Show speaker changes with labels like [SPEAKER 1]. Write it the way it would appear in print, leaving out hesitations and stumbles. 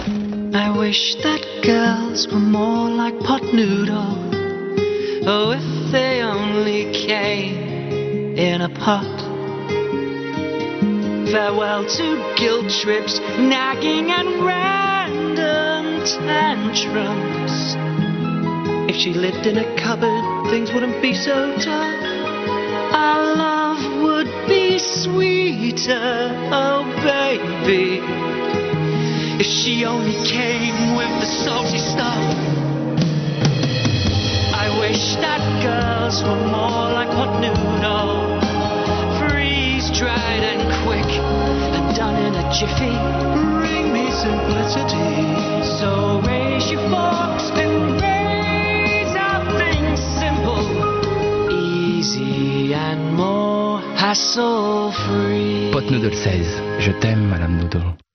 [SPEAKER 1] I wish that girls were more like pot noodle. Oh, if they only came in a pot. Farewell to guilt trips, nagging and random tantrums. If she lived in a cupboard, things wouldn't be so tough. Our love would be sweeter, oh baby, if she only came with the salty stuff. I wish that girls were more like hot noodle, freeze-dried and quick, and done in a jiffy. Bring me simplicity. So raise your forks and raise our things simple, easy and more hassle-free.
[SPEAKER 2] Pot Noodle 16, je t'aime Madame Noodle.